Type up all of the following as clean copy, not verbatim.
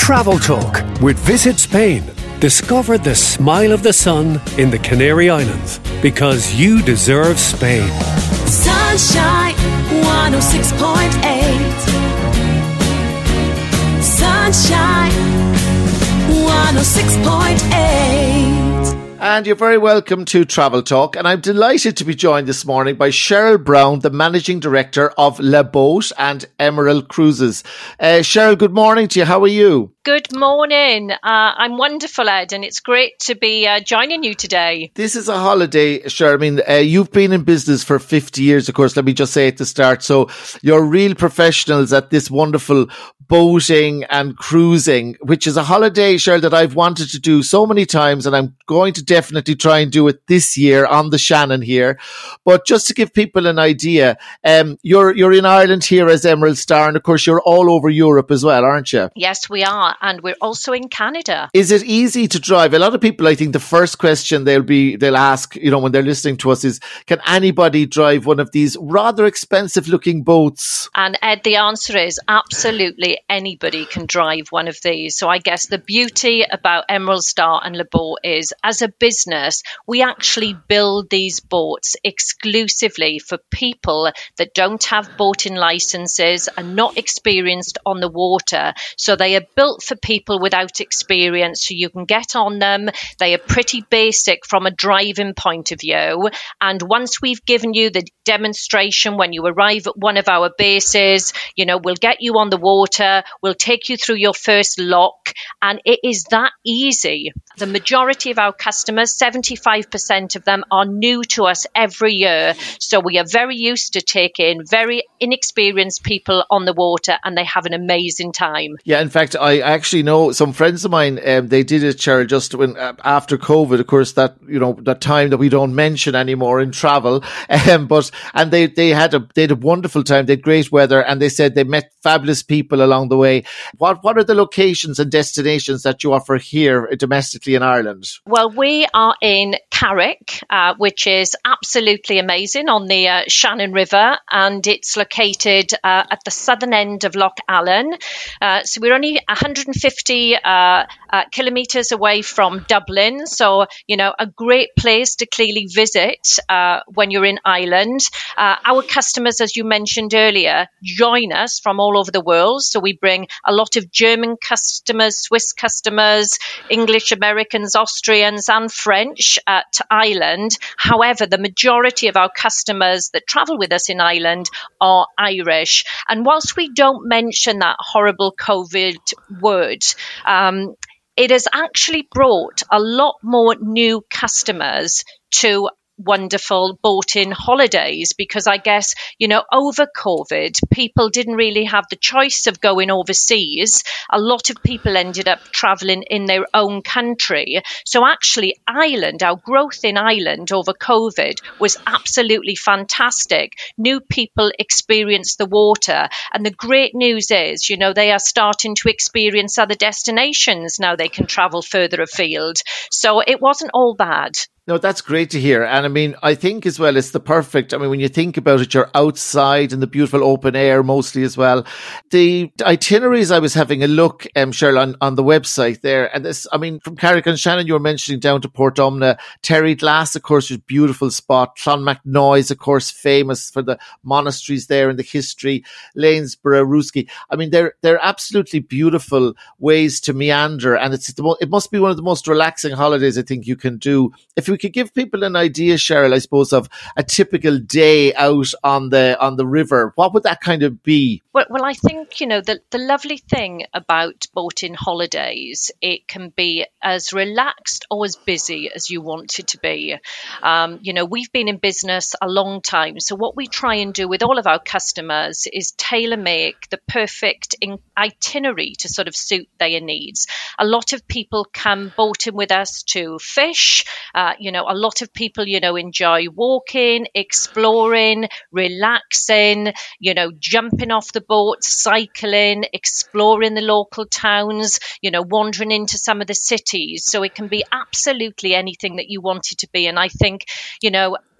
Travel Talk with Visit Spain. Discover the smile of the sun in the Canary Islands because you deserve Spain. Sunshine 106.8. Sunshine 106.8. And you're very welcome to Travel Talk, and I'm delighted to be joined this morning by Cheryl Brown, the Managing Director of La Boat and Emerald Cruises. Cheryl, good morning to you. How are you? Good morning. I'm wonderful, Ed, and it's great to be joining you today. This is a holiday, Cheryl. I mean, you've been in business for 50 years, of course, let me just say at the start. So you're real professionals at this wonderful boating and cruising, which is a holiday, Cheryl, that I've wanted to do so many times, and I'm going to definitely try and do it this year on the Shannon here. But just to give people an idea, you're in Ireland here as Emerald Star, and of course you're all over Europe as well, aren't you? Yes, we are. And we're also in Canada. Is it easy to drive? A lot of people, I think the first question they'll ask, when they're listening to us is, can anybody drive one of these rather expensive looking boats? And Ed, the answer is absolutely anybody can drive one of these. So I guess the beauty about Emerald Star and Le Boat is, as a business, we actually build these boats exclusively for people that don't have boating licenses and not experienced on the water. So they are built for people without experience, so you can get on them. They are pretty basic from a driving point of view. And once we've given you the demonstration when you arrive at one of our bases, we'll get you on the water, we'll take you through your first lock, and it is that easy. The majority of our customers, 75% of them, are new to us every year. So we are very used to taking very inexperienced people on the water, and they have an amazing time. Yeah, in fact, I actually know some friends of mine, they did it, Cheryl, just when after COVID, of course, that time that we don't mention anymore in travel. And they had a wonderful time. They had great weather, and they said they met fabulous people along the way. What are the locations and destinations that you offer here domestically in Ireland? Well, we are in Carrick, which is absolutely amazing on the Shannon River, and it's located at the southern end of Loch Allen. So we're only 150 kilometres away from Dublin. So, a great place to clearly visit when you're in Ireland. Our customers, as you mentioned earlier, join us from all over the world. So we bring a lot of German customers, Swiss customers, English, Americans, Austrians and French to Ireland. However, the majority of our customers that travel with us in Ireland are Irish. And whilst we don't mention that horrible COVID word, it has actually brought a lot more new customers to wonderful boating holidays, because I guess, over COVID, people didn't really have the choice of going overseas. A lot of people ended up traveling in their own country. So actually, Ireland, our growth in Ireland over COVID was absolutely fantastic. New people experienced the water. And the great news is, they are starting to experience other destinations now. They can travel further afield. So it wasn't all bad. No, that's great to hear. And I mean, I think as well, it's the perfect, when you think about it, you're outside in the beautiful open air mostly as well. The itineraries, I was having a look, Cheryl, on the website there. And this, from Carrick and Shannon, you were mentioning down to Port Umna. Terry Glass, of course, is a beautiful spot. Clonmacnoise is, of course, famous for the monasteries there and the history. Lanesborough, Ruski. They're absolutely beautiful ways to meander. And it must be one of the most relaxing holidays I think you can do. If you could give people an idea, Cheryl, I suppose, of a typical day out on the river, what would that kind of be? Well, I think, the lovely thing about boating holidays, it can be as relaxed or as busy as you want it to be. We've been in business a long time. So what we try and do with all of our customers is tailor make the perfect itinerary to sort of suit their needs. A lot of people come boating with us to fish. A lot of people, enjoy walking, exploring, relaxing, jumping off the boat, cycling, exploring the local towns, wandering into some of the cities. So it can be absolutely anything that you want it to be. And I think,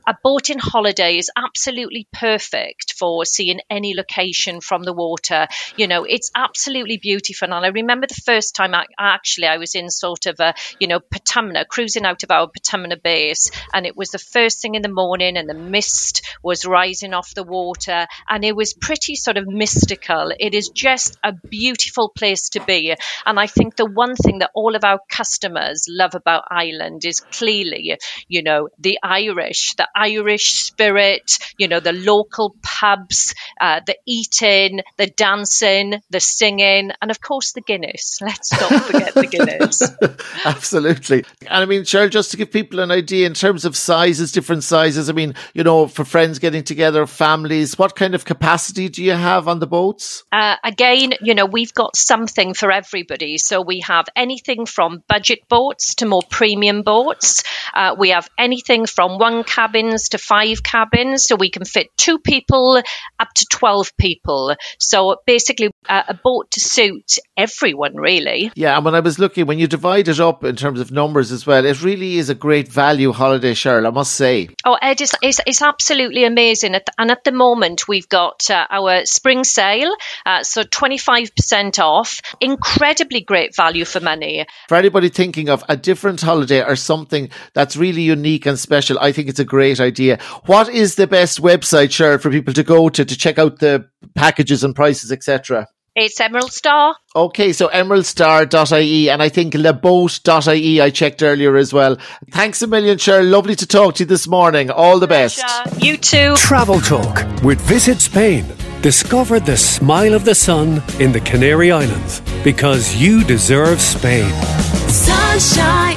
a boat in holiday is absolutely perfect for seeing any location from the water. You know, it's absolutely beautiful. And I remember the first time I was in sort of Patumna, cruising out of our Patumna base, and it was the first thing in the morning and the mist was rising off the water and it was pretty sort of mystical. It is just a beautiful place to be. And I think the one thing that all of our customers love about Ireland is clearly, you know, the Irish spirit, you know, the local pubs, the eating, the dancing, the singing, and of course the Guinness. Let's not forget the Guinness. Absolutely. And I mean, Cheryl, just to give people an idea in terms of sizes, different sizes, I mean, you know, for friends getting together, families, what kind of capacity do you have on the boats? Again, you know, we've got something for everybody. So we have anything from budget boats to more premium boats. We have anything from 1 cabins to 5 cabins. So we can fit 2 people up to 12 people. So basically a boat to suit everyone, really. Yeah, and when I was looking, when you divide it up in terms of numbers as well, it really is a great value holiday, Cheryl, I must say. Oh, Ed, it's absolutely amazing. And at the moment, we've got our spring sale, so 25% off. Incredibly great value for money. For anybody thinking of a different holiday or something that's really unique and special, I think it's a great idea. What is the best website, Cheryl, for people to go to check out the packages and prices, etc.? It's Emerald Star. Okay, so emeraldstar.ie, and I think leboat.ie I checked earlier as well. Thanks a million, Cheryl. Lovely to talk to you this morning. All the best. You too. Travel Talk with Visit Spain. Discover the smile of the sun in the Canary Islands because you deserve Spain. Sunshine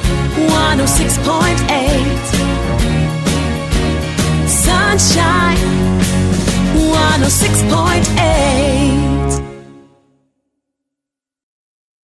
106.8. Sunshine 106.8.